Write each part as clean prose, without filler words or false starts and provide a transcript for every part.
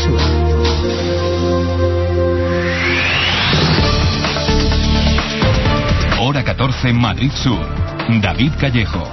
Sur. Hora 14, Madrid Sur. David Callejo.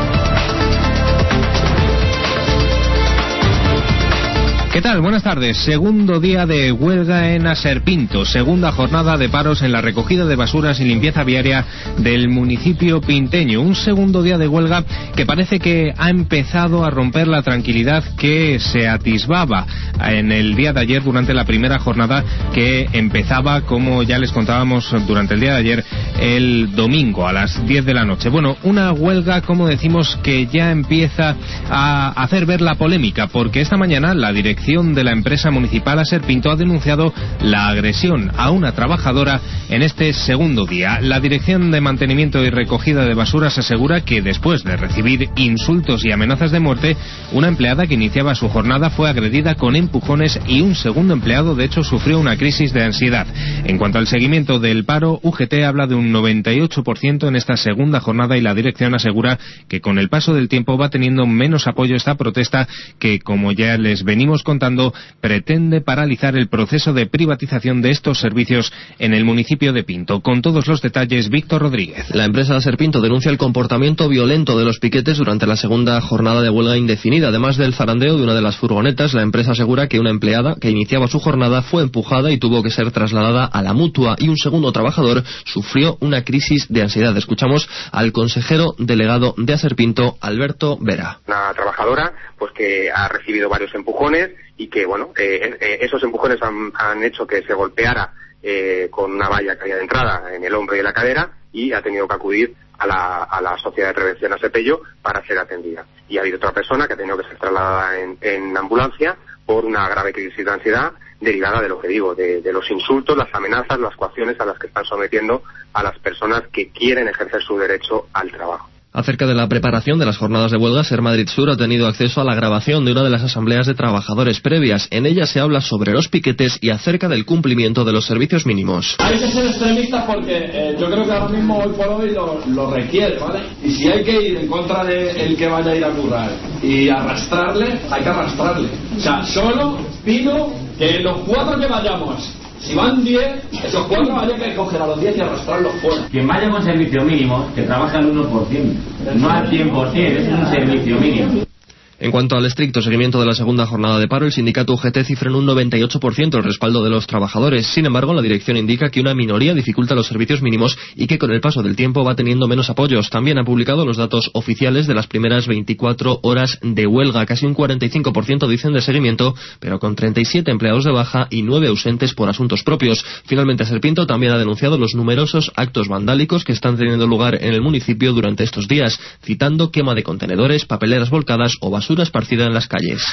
¿Qué tal? Buenas tardes. Segundo día de huelga en Aserpinto. Segunda jornada de paros en la recogida de basuras y limpieza viaria del municipio pinteño. Un segundo día de huelga que parece que ha empezado a romper la tranquilidad que se atisbaba en el día de ayer durante la primera jornada que empezaba, como ya les contábamos durante el día de ayer, el domingo a las 10 de la noche. Bueno, una huelga, como decimos, que ya empieza a hacer ver la polémica, porque esta mañana la dirección de la empresa municipal Aserpinto ha denunciado la agresión a una trabajadora en este segundo día. La Dirección de Mantenimiento y Recogida de Basuras asegura que después de recibir insultos y amenazas de muerte, una empleada que iniciaba su jornada fue agredida con empujones y un segundo empleado, de hecho, sufrió una crisis de ansiedad. En cuanto al seguimiento del paro, UGT habla de un 98% en esta segunda jornada y la dirección asegura que con el paso del tiempo va teniendo menos apoyo esta protesta que, como ya les venimos contando, pretende paralizar el proceso de privatización de estos servicios en el municipio de Pinto. Con todos los detalles, Víctor Rodríguez. La empresa Aserpinto denuncia el comportamiento violento de los piquetes durante la segunda jornada de huelga indefinida. Además del zarandeo de una de las furgonetas, la empresa asegura que una empleada que iniciaba su jornada fue empujada y tuvo que ser trasladada a la mutua, y un segundo trabajador sufrió una crisis de ansiedad. Escuchamos al consejero delegado de Aserpinto, Alberto Vera. Una trabajadora pues que ha recibido varios empujones y que, bueno, esos empujones han hecho que se golpeara con una valla que había de entrada en el hombro y en la cadera, y ha tenido que acudir a la Sociedad de Prevención Asepello para ser atendida. Y ha habido otra persona que ha tenido que ser trasladada en ambulancia por una grave crisis de ansiedad derivada de lo que digo, de los insultos, las amenazas, las coacciones a las que están sometiendo a las personas que quieren ejercer su derecho al trabajo. Acerca de la preparación de las jornadas de huelga, Ser Madrid Sur ha tenido acceso a la grabación de una de las asambleas de trabajadores previas. En ella se habla sobre los piquetes y acerca del cumplimiento de los servicios mínimos. Hay que ser extremistas porque yo creo que ahora mismo, hoy por hoy, lo requiere, ¿vale? Y si hay que ir en contra del que vaya a ir a currar y arrastrarle, hay que arrastrarle. O sea, solo pido que los 4 que vayamos, si van 10, esos 4 haya que coger a los 10 y arrastrarlos fuera. Quien vaya con servicio mínimo, que trabaje al 1%, no al 100%, es un servicio mínimo. En cuanto al estricto seguimiento de la segunda jornada de paro, el sindicato UGT cifra en un 98% el respaldo de los trabajadores. Sin embargo, la dirección indica que una minoría dificulta los servicios mínimos y que con el paso del tiempo va teniendo menos apoyos. También ha publicado los datos oficiales de las primeras 24 horas de huelga. Casi un 45% dicen de seguimiento, pero con 37 empleados de baja y 9 ausentes por asuntos propios. Finalmente, Aserpinto también ha denunciado los numerosos actos vandálicos que están teniendo lugar en el municipio durante estos días, citando quema de contenedores, papeleras volcadas o basura esparcida en las calles.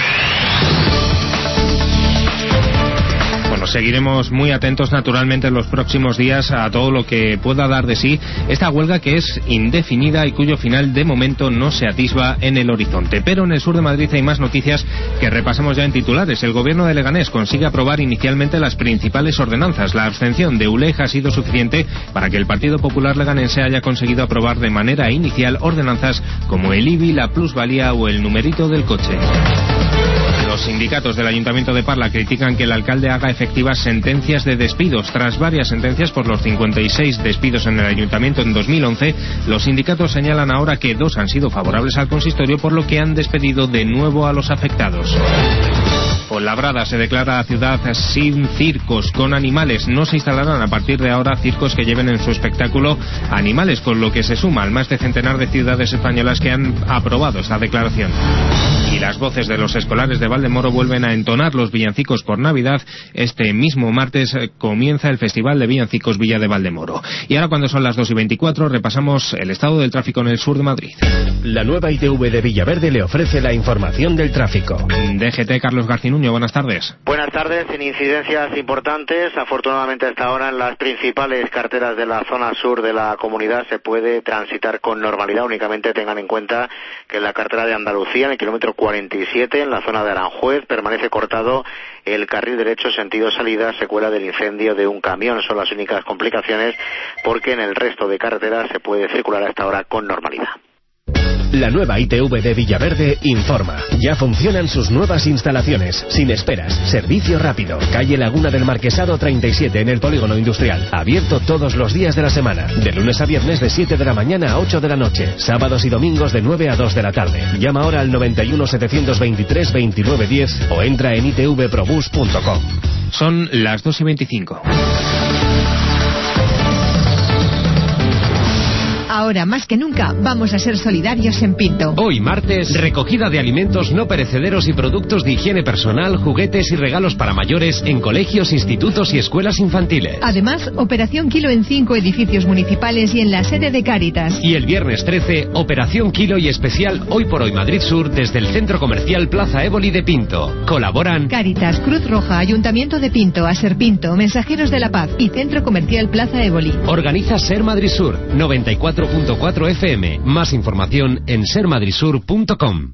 Bueno, seguiremos muy atentos naturalmente en los próximos días a todo lo que pueda dar de sí esta huelga, que es indefinida y cuyo final de momento no se atisba en el horizonte. Pero en el sur de Madrid hay más noticias que repasamos ya en titulares. El gobierno de Leganés consigue aprobar inicialmente las principales ordenanzas. La abstención de ULEG ha sido suficiente para que el Partido Popular leganense haya conseguido aprobar de manera inicial ordenanzas como el IBI, la plusvalía o el numerito del coche. Los sindicatos del Ayuntamiento de Parla critican que el alcalde haga efectivas sentencias de despidos. Tras varias sentencias por los 56 despidos en el Ayuntamiento en 2011, los sindicatos señalan ahora que 2 han sido favorables al consistorio, por lo que han despedido de nuevo a los afectados. Fuenlabrada se declara ciudad sin circos, con animales. No se instalarán a partir de ahora circos que lleven en su espectáculo animales, con lo que se suma al más de centenar de ciudades españolas que han aprobado esta declaración. Y las voces de los escolares de Valdemoro vuelven a entonar los villancicos por Navidad. Este mismo martes comienza el Festival de Villancicos Villa de Valdemoro. Y ahora, cuando son las 2:24, repasamos el estado del tráfico en el sur de Madrid. La nueva ITV de Villaverde le ofrece la información del tráfico. DGT, Carlos Garcinuño, buenas tardes. Buenas tardes, sin incidencias importantes. Afortunadamente, hasta ahora en las principales carreteras de la zona sur de la comunidad se puede transitar con normalidad. Únicamente tengan en cuenta que en la carretera de Andalucía, en el kilómetro 47, en la zona de Aranjuez, permanece cortado el carril derecho sentido salida, secuela del incendio de un camión. Son las únicas complicaciones, porque en el resto de carreteras se puede circular hasta ahora con normalidad. La nueva ITV de Villaverde informa. Ya funcionan sus nuevas instalaciones, sin esperas, servicio rápido. Calle Laguna del Marquesado 37 en el Polígono Industrial. Abierto todos los días de la semana. De lunes a viernes de 7 de la mañana a 8 de la noche. Sábados y domingos de 9 a 2 de la tarde. Llama ahora al 91 723 2910 o entra en itvprobus.com. Son las 2:25. Ahora más que nunca vamos a ser solidarios en Pinto. Hoy martes, recogida de alimentos no perecederos y productos de higiene personal, juguetes y regalos para mayores en colegios, institutos y escuelas infantiles. Además, operación Kilo en 5 edificios municipales y en la sede de Cáritas. Y el viernes 13, operación Kilo y especial Hoy por Hoy Madrid Sur desde el Centro Comercial Plaza Éboli de Pinto. Colaboran Cáritas, Cruz Roja, Ayuntamiento de Pinto, Aser Pinto, Mensajeros de la Paz y Centro Comercial Plaza Éboli. Organiza Ser Madrid Sur 94.4 FM. Más información en sermadridsur.com.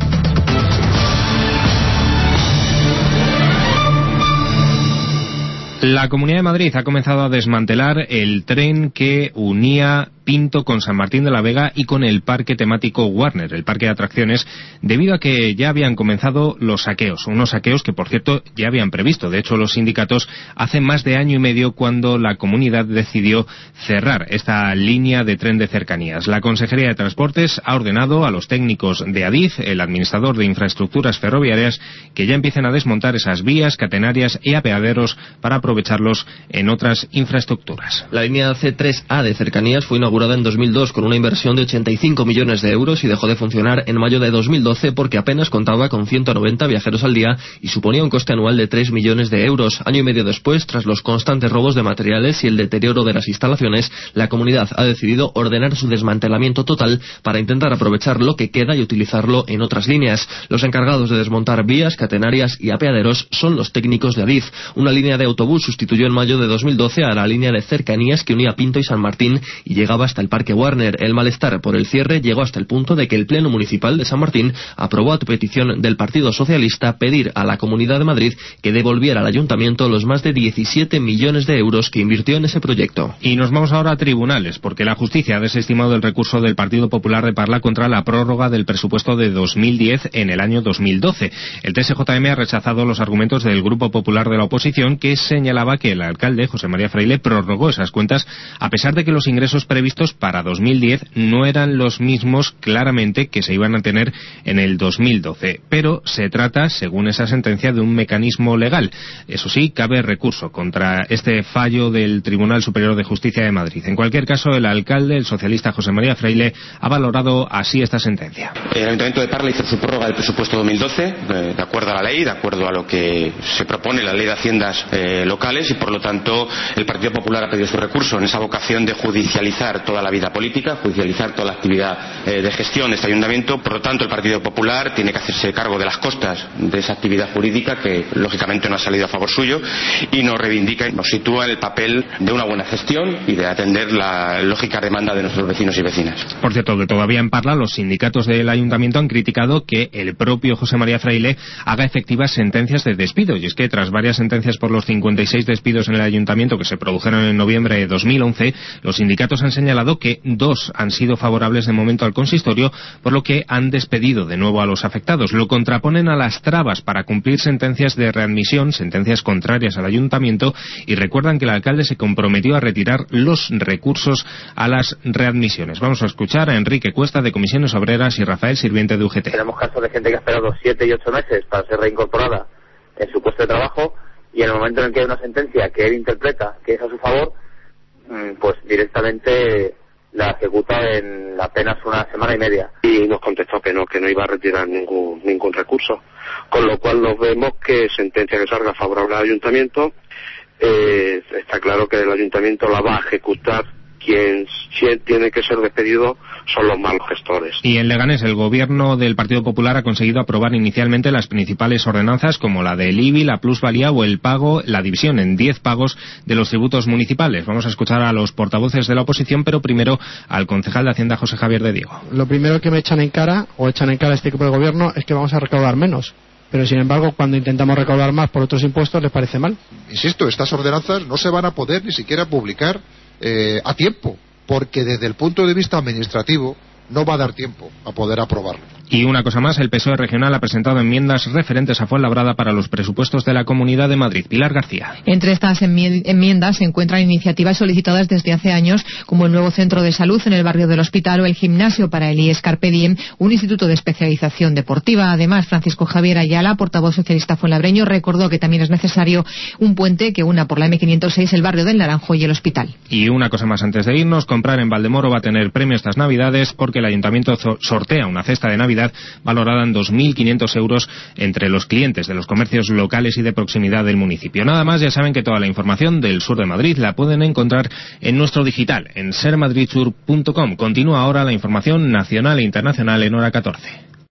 La Comunidad de Madrid ha comenzado a desmantelar el tren que unía Pinto con San Martín de la Vega y con el parque temático Warner, el parque de atracciones, debido a que ya habían comenzado los saqueos, unos saqueos que por cierto ya habían previsto. De hecho, los sindicatos hace más de año y medio cuando la comunidad decidió cerrar esta línea de tren de cercanías. La Consejería de Transportes ha ordenado a los técnicos de Adif, el administrador de infraestructuras ferroviarias, que ya empiecen a desmontar esas vías, catenarias y apeaderos para aprovecharlos en otras infraestructuras. La línea C3A de cercanías fue inaugurada en 2002 con una inversión de 85 millones de euros y dejó de funcionar en mayo de 2012 porque apenas contaba con 190 viajeros al día y suponía un coste anual de 3 millones de euros. Año y medio después, tras los constantes robos de materiales y el deterioro de las instalaciones, la comunidad ha decidido ordenar su desmantelamiento total para intentar aprovechar lo que queda y utilizarlo en otras líneas. Los encargados de desmontar vías, catenarias y apeaderos son los técnicos de Adif. Una línea de autobús sustituyó en mayo de 2012 a la línea de cercanías que unía Pinto y San Martín y llegaba hasta el Parque Warner. El malestar por el cierre llegó hasta el punto de que el Pleno Municipal de San Martín aprobó a petición del Partido Socialista pedir a la Comunidad de Madrid que devolviera al Ayuntamiento los más de 17 millones de euros que invirtió en ese proyecto. Y nos vamos ahora a tribunales, porque la justicia ha desestimado el recurso del Partido Popular de Parla contra la prórroga del presupuesto de 2010 en el año 2012. El TSJM ha rechazado los argumentos del Grupo Popular de la oposición, que señalaba que el alcalde, José María Fraile, prorrogó esas cuentas a pesar de que los ingresos previstos para 2010 no eran los mismos claramente que se iban a tener en el 2012. Pero se trata, según esa sentencia, de un mecanismo legal. Eso sí, cabe recurso contra este fallo del Tribunal Superior de Justicia de Madrid. En cualquier caso, el alcalde, el socialista José María Fraile, ha valorado así esta sentencia. El Ayuntamiento de Parla hizo su prórroga del presupuesto 2012, de acuerdo a la ley, de acuerdo a lo que se propone la Ley de Haciendas locales, y por lo tanto el Partido Popular ha pedido su recurso en esa vocación de judicializar toda la vida política, judicializar toda la actividad de gestión de este ayuntamiento. Por lo tanto, el Partido Popular tiene que hacerse cargo de las costas de esa actividad jurídica que lógicamente no ha salido a favor suyo, y nos reivindica y nos sitúa en el papel de una buena gestión y de atender la lógica demanda de nuestros vecinos y vecinas. Por cierto, que todavía en Parla los sindicatos del ayuntamiento han criticado que el propio José María Fraile haga efectivas sentencias de despido, y es que tras varias sentencias por los 56 despidos en el ayuntamiento que se produjeron en noviembre de 2011, los sindicatos han señalado que 2 han sido favorables de momento al consistorio, por lo que han despedido de nuevo a los afectados. Lo contraponen a las trabas para cumplir sentencias de readmisión, sentencias contrarias al ayuntamiento, y recuerdan que el alcalde se comprometió a retirar los recursos a las readmisiones. Vamos a escuchar a Enrique Cuesta, de Comisiones Obreras, y Rafael Sirviente, de UGT. Tenemos casos de gente que ha esperado 7 y 8 meses para ser reincorporada en su puesto de trabajo, y en el momento en el que hay una sentencia que él interpreta que es a su favor, pues directamente la ejecuta en apenas una semana y media. Y nos contestó que no iba a retirar ningún recurso, con lo cual nos vemos que sentencia que salga favorable al ayuntamiento, está claro que el ayuntamiento la va a ejecutar. Quien tiene que ser despedido son los malos gestores. Y en Leganés, el gobierno del Partido Popular ha conseguido aprobar inicialmente las principales ordenanzas, como la del IBI, la plusvalía o el pago, la división en 10 pagos de los tributos municipales. Vamos a escuchar a los portavoces de la oposición, pero primero al concejal de Hacienda, José Javier de Diego. Lo primero que me echan en cara este equipo de gobierno es que vamos a recaudar menos. Pero sin embargo, cuando intentamos recaudar más por otros impuestos, les parece mal. Insisto, estas ordenanzas no se van a poder ni siquiera publicar a tiempo, porque desde el punto de vista administrativo no va a dar tiempo a poder aprobarlo. Y una cosa más, el PSOE regional ha presentado enmiendas referentes a Fuenlabrada para los presupuestos de la Comunidad de Madrid. Pilar García. Entre estas enmiendas se encuentran iniciativas solicitadas desde hace años, como el nuevo centro de salud en el barrio del Hospital o el gimnasio para el IES Carpe Diem, un instituto de especialización deportiva. Además, Francisco Javier Ayala, portavoz socialista fuenlabreño, recordó que también es necesario un puente que una por la M506 el barrio del Naranjo y el hospital. Y una cosa más antes de irnos, comprar en Valdemoro va a tener premio estas Navidades porque el Ayuntamiento sortea una cesta de Navidad valorada en 2.500 euros entre los clientes de los comercios locales y de proximidad del municipio. Nada más, ya saben que toda la información del sur de Madrid la pueden encontrar en nuestro digital, en sermadridsur.com. Continúa ahora la información nacional e internacional en hora 14.